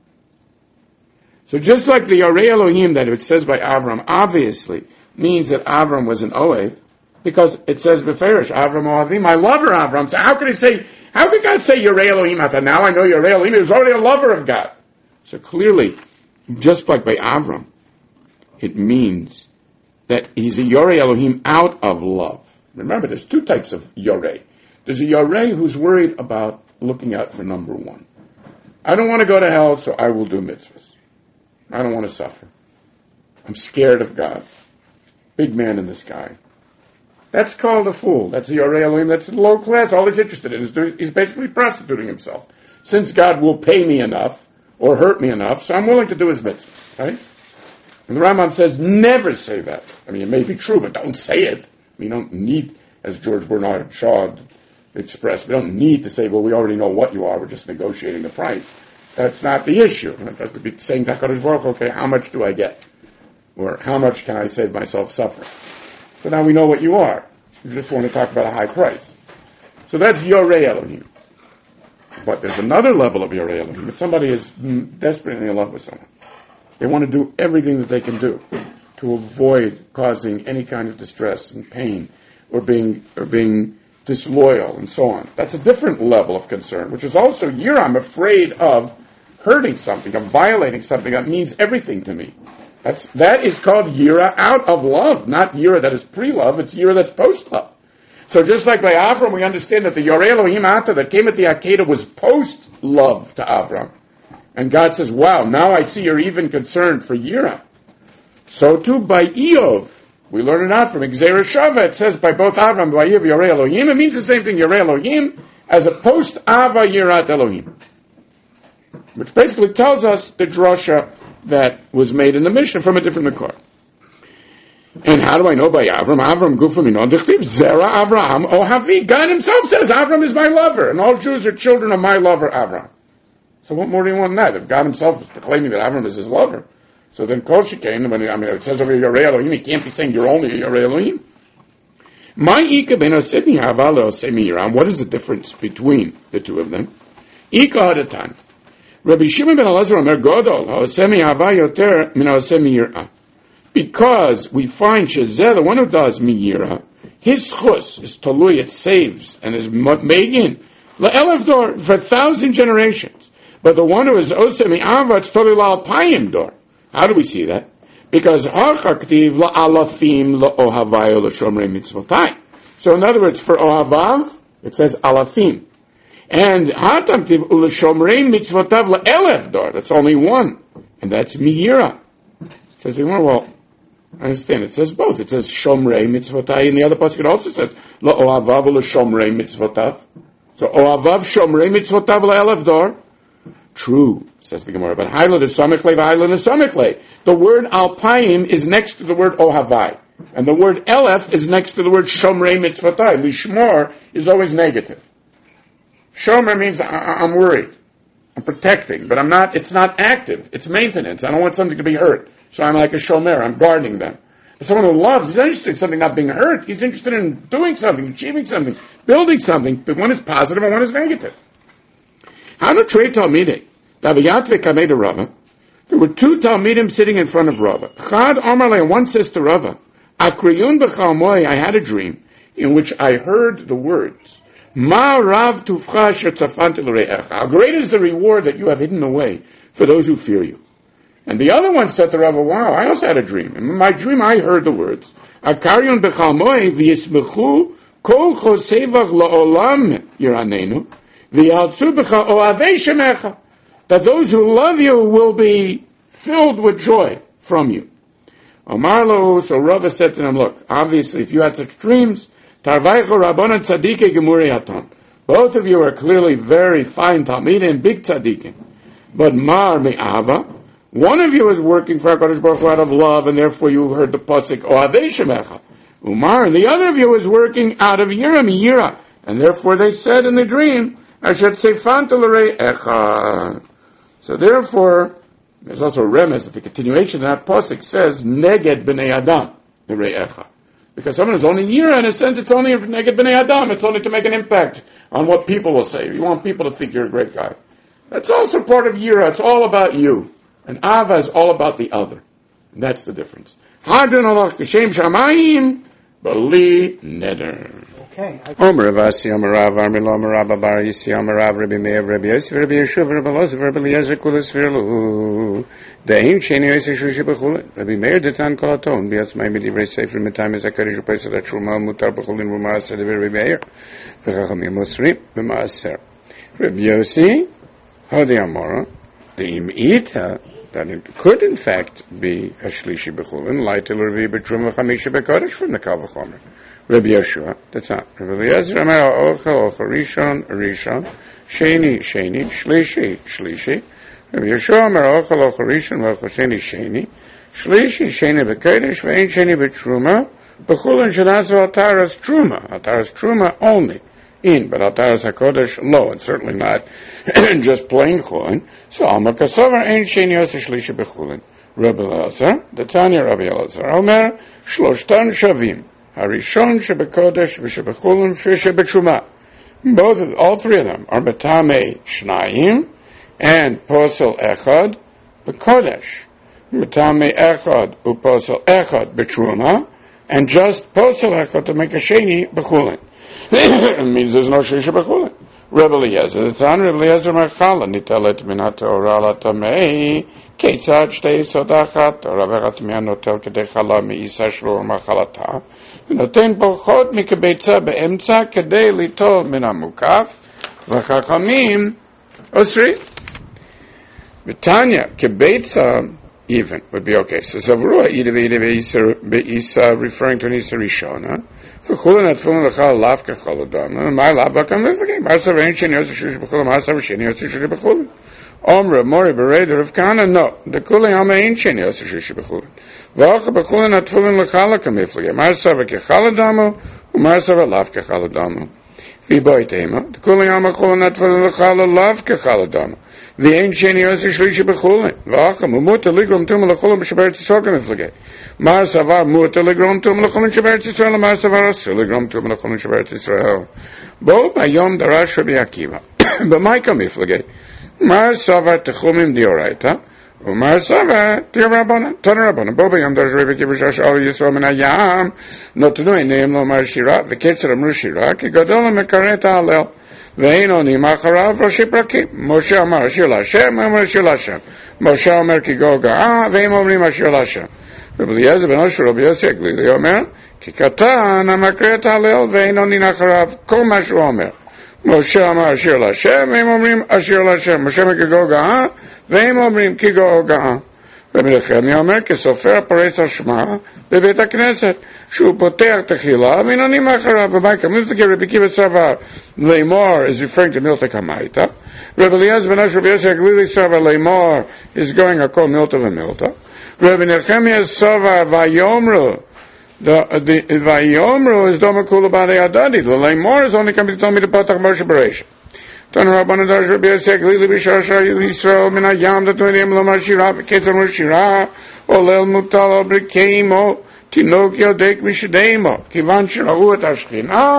So just like the Yorei Elohim that it says by Avram, obviously means that Avram was an Oev, because it says Beferish, Avram Oavim, I love her Avram. So how could he say, how could God say Yorei Elohim ata? Now I know Yorei Elohim, he was already a lover of God. So clearly, just like by Avram, it means that he's a Yorei Elohim out of love. Remember, there's two types of Yorei. There's a Yorei who's worried about looking out for number one. I don't want to go to hell, so I will do mitzvahs. I don't want to suffer. I'm scared of God. big man in the sky. That's called a fool. That's the Yorei Elohim. That's low class. All he's interested in is doing, he's basically prostituting himself. Since God will pay me enough or hurt me enough, so I'm willing to do his mitzvah. Right? And the Rambam says, never say that. I mean, it may be true, but don't say it. We don't need, as George Bernard Shaw expressed, we don't need to say, well, we already know what you are. We're just negotiating the price. That's not the issue. That would be saying to HaKadosh Baruch Hu, okay, how much do I get? Or how much can I save myself suffering? So now we know what you are. You just want to talk about a high price. So that's Yorei Elohim. But there's another level of Yorei Elohim. If somebody is desperately in love with someone, they want to do everything that they can do to avoid causing any kind of distress and pain or being or being disloyal and so on. That's a different level of concern, which is also, Yira, I'm afraid of hurting something, of violating something that means everything to me. That's, that is called Yira out of love, not Yira that is pre-love, it's Yira that's post-love. So just like by Avram, we understand that the Yorei Elohim Ata that came at the Akedah was post-love to Avram. And God says, wow, now I see you're even concerned for Yira. So too by Eov, we learn it out from Gzeira Shava, it says by both Avram and by Eov Yorei Elohim, it means the same thing, Yorei Elohim, as a post-Ava Yirat Elohim. Which basically tells us the drasha that was made in the Mishnah from a different Makor. And how do I know by Avram? Avram Gufamino, Dechtiv Zera Avraham Ohavi. God himself says Avram is my lover, and all Jews are children of my lover Avram. So what more do you want than that? If God himself is proclaiming that Avram is his lover, so then Kol Shekain, when I mean it says over Yorei Elohim, he can't be saying you're only Yorei Elohim. My Ika ben Osemi Havalo Osemi Yiram. What is the difference between the two of them? Ika Hadatan. Rabbi Shimon ben Elazar Omer Godol Osemi Hava Yoter Min Osemi Yira. Because we find Shezeh, the one who does Miyira, his chus is talui, it saves, and is megin, la'elef dor, for a thousand generations. But the one who is Oseh Mi'ava, it's talui la'alpayim dor. How do we see that? Because ha'chaktiv la'alafim la'ohavayo l'shomrei mitzvotai. So in other words, for ohavav, it says alafim. And ha'tamtiv u'l'shomrei mitzvotav la'elef dor. That's only one. And that's Miyira. Says the well, I understand. It says both. It says Shomrei Mitzvotai, and the other pasuk it also says Lo Oavav Lo Shomrei Mitzvotav. So Oavav Shomrei Mitzvotav LaElev Dor. True, says the Gemara. But Haila the Samichle, Haila the Samichle. The word Alpayim is next to the word Ohavai, and the word Elef is next to the word Shomrei Mitzvotai. Lishmor is always negative. Shomer means I- I'm worried, I'm protecting, but I'm not. It's not active. It's maintenance. I don't want something to be hurt. So I'm like a shomer, I'm guarding them. But someone who loves, he's interested in something not being hurt. He's interested in doing something, achieving something, building something, but one is positive and one is negative. How do trade Talmidim? There were two Talmidim sitting in front of Rava. Chad Amarle, one says to Rava, Akriyun b'chalmoi, I had a dream in which I heard the words, Ma rav tufcha asher tzafanti l're'echa. How great is the reward that you have hidden away for those who fear you. And the other one said to Rava, wow, I also had a dream. In my dream, I heard the words, Akaryon b'chalmoi v'yismechu kol chosevach la'olam yiranenu v'yaltzu b'cha oavei shemecha. That those who love you will be filled with joy from you. Amarlo, so Rava said to them, look, obviously, if you had such dreams, tarvaycho rabbanan tzadikei gemurei hatam. Both of you are clearly very fine talmidim, big tzadikim. But mar me'ava, one of you is working for HaKadosh Baruch Hu out of love, and therefore you heard the pasuk Ohavei Shemecha. Umar, and the other of you is working out of Yira Miyira, and therefore they said in the dream, Asher Tzefanta L'Re'echa. So therefore, there's also a remez that the continuation of that pasuk says Neged B'nei Adam L'Re'echa, because someone is only Yira. In a sense, it's only Neged B'nei Adam. It's only to make an impact on what people will say. You want people to think you're a great guy. That's also part of Yira. It's all about you. And Ava is all about the other. And that's the difference. Hadron Allah Kishem Shamayim Bali Neder. Okay. Omer Avasi Omer Rav Armilo Omer Rabba Bar Yisi Omer Rav Rabbi Meir Rabbi Yosef Rabbi Yeshuv Rabbi Losef Rabbi Eliezer Kulas Virlu Deim Sheni Yosef Shushi Bechulin Rabbi Meir Detan Kolaton Biatz Mai Midivrei Sefer Metam Ezakarish Upesel Atshulma Mutar Bechulin V'Maaser Rabbi Meir V'Chachamim Mosrim V'Maaser Rabbi Yossi Hodi Amora Deim Ita that it could in fact be a shlishi b'chulin, lightel revi b'trum v'chamisha b'kodesh from the kal v'chomer. Rabbi Yeshua, that's not. Rabbi Eliezer Amar Ochel Ochel Rishon Rishon Sheni Sheni Shlishi Shlishi. Rabbi Yeshua Amar Ochel Ochel Rishon Ochel Sheni Sheni Shlishi Sheni b'kodesh v'ein Sheni b'truma b'chulin shenasu ataras truma ataras truma only in, but ataras hakodesh lo, and certainly not just plain chulin. So Alma Kasover ein Sheni Yosef Shlishi b'chulin. Rabbi Eliezer, the Tanya Rabbi Eliezer Omer Shloshtan Shavim. Harishon shebekodesh v'shebechulin v'shebetshuma. Both, of, all three of them are betame shnayim and posel echad bekodesh. Betame echad uposel echad betshuma, and just posel echad to make a sheni bechulin. It means there's no sheni bechulin. Rebbe Eliezer, the Tan Rebbe Eliezer Marchala nitalet minat orala tamei ketzad shtei sodachat oravechat mianotel kedei chala miisa shlur machalata. ונותן פחות מקביצה באמצע כדי ליטול מן המוקף, וחכמים אוסרים. Betanya, kibetza even would be okay. So Zavrua ida veida veisa referring to an isa rishona. V'chulin atfulin l'chal lafka chalodam. My lav bakam lifagim. Marsav ein sheni yotzi shush b'chulin. Marsav sheni yotzi shush b'chulin. Omra mori bereder of Kana. No, the kuli ama ein sheni yotzi shush b'chulin. V'acha b'chulin atfulin l'chal lakam lifagim. Marsav kechaladamu. Umarsav lafka chaladamu. V'boitema. The kuli ama chulin atfulin l'chal lav kechaladamu. The ancient Yosef Shlishi Bechulin. V'acham, umuta ligrom tum l'chulim b'shaber tzisol k'miflagei. Mar savar muta ligrom tum l'chulim b'shaber tzisol, mar savar asu ligrom tum l'chulim b'shaber tzisol. Bo b'ayom darash Rabbi Akiva. B'mai k'miflagei. Mar savar techumim dioraita. Umar savar diorabana. Tanarabana. Bo b'ayom darash Rabbi Akiva shash al Yisrael min hayam. Notunu eneim lo mar shira. V'ketzer amru shira. Ki gadol mekareta alel. ואין עונים אחריו ראשי פרקים. משה אמר אשיר להשם, אמר אשיר להשם. משה אומר כי גו גאה, והם אומרים אשיר להשם. רבי אליעזר בנו של רבי יוסי הגלילי אומר, כי קטן המקריא את ההלל ואין עונים אחריו כל מה שהוא אומר. משה אמר אשיר להשם, והם אומרים אשיר להשם. משה אומר כי גו גאה, והם אומרים כי גו גאה. רבי נחמיה אומר כסופר פורס השמה בבית הכנסת. שהוא פותח תחילה, ועינונים אחריו, במייקה, מלתקי רבי קיבא סבר, לאמור is referring to Milta Kamaita. Rabbi Eliezer ben Asher Rabbi Yossi Haglili Sava Leimor is going to call Milta v'Milta. Rabbi Nechemia Sava Vayomru, the Vayomru is Doma Kula B'Adei Adadi. The Leimor is only coming to tell me to Patach Moshe Beresh. Tan Rabban Adash Rabbi Yossi Haglili B'Shasha Yisrael Min Hayam Datunim Lomar Shira V'Ketzar Mur Shira Olel Mutal Obrikeimo תינוק דק משדיימו, כיוון שראו את השכינה,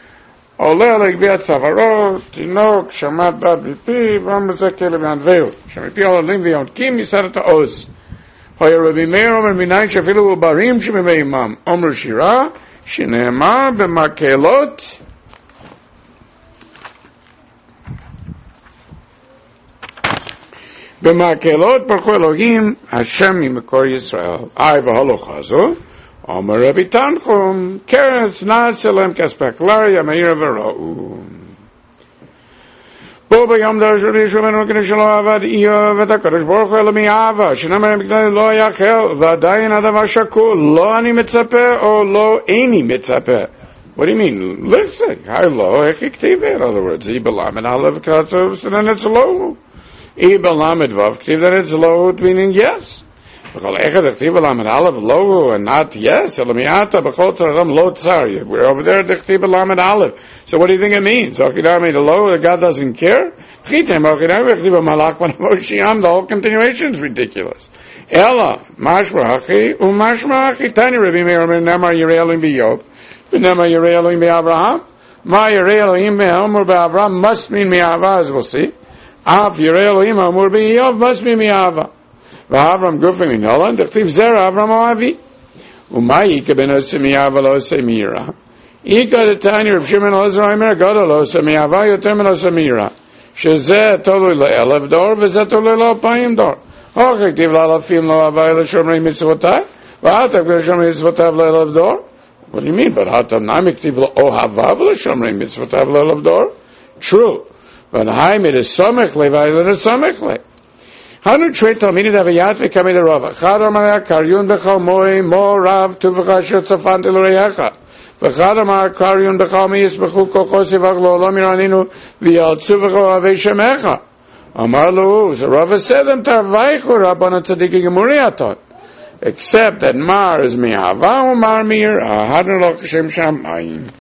עולה לגבי הצווארו, תינוק שמע דת בפי, ומזכה לבענווהו, שמפי עוללים ויונקים מסד את העוז. היה רבי מאיר אומר מניין שאפילו עוברים שמבימם, אומר שירה, שנאמר במקהלות, במקהלות פרחו אלוהים, השם ממקור ישראל. אי והלוכה זו, Omer Rabbi Tanchum, Keretz Na'atzalem Kaspeklaria Meira V'Ra'u. Bo b'yom darash Rabbi Yeshua ben Rukhin shelo avad Iyov et HaKadosh Baruch Hu Elohim Yahava, shenamer Mikdal lo yachel, v'adayin adavar shakul, lo ani mitzapeh, or lo eini mitzapeh. What do you mean? Listen, hi lo, ech iktiv, in other words, I belamed alev katov, so then it's lo. I belamed vav, ktiv, then it's lo, meaning yes. We're over there at the Chtiv Lamed Aleph. So what do you think it means? The low, God doesn't care? The whole continuation is ridiculous. Ella, Mashmachi, Umashmachi, Tani Rabbi Meir, Nema Yirei Elohim B'Yov, Nema Yirei Elohim B'Avraham, Ma Yirei Elohim B'Amur B'Avraham must mean Mi'ava, as we'll see. Av Yirei Elohim Amur B'Yov must mean Mi'ava. V'Avram Gufim Inolan, Dechtiv Zera Avram Oavi. Umay Ika ben Ose Mi'ava lo Ose Mira. Ika the Tanya of Shimon Ozer Omer Godo lo Ose Mi'ava yoter men Ose Mira. Shezeh tolui le'elev dor, v'zeh tolui le'alpayim dor. Hoch Ektiv la'alafim lo Avai l'shomrei mitzvotai, v'hatak l'shomrei mitzvotav le'elev dor. What do you mean? But hatam nam Ektiv lo'ohavav l'shomrei mitzvotav le'elev dor? True. But haim it is samech le, v'ayil it is samech le. Hanu trei talmini davayat v'kami derova. Chad amar karyun b'chal moi mo rav tuvecha asher tzafante l'reicha. V'chad amar karyun b'chal mi yisbechu kochos yivach lo'olam yiraninu v'yaltzu v'cho avei shemecha. Amar lo, so Rava said them tarvaichu Rabbana tzadiki gemuri atot. Except that mar is mi'ava or mar mir, ahadnu lo kashem shamayim.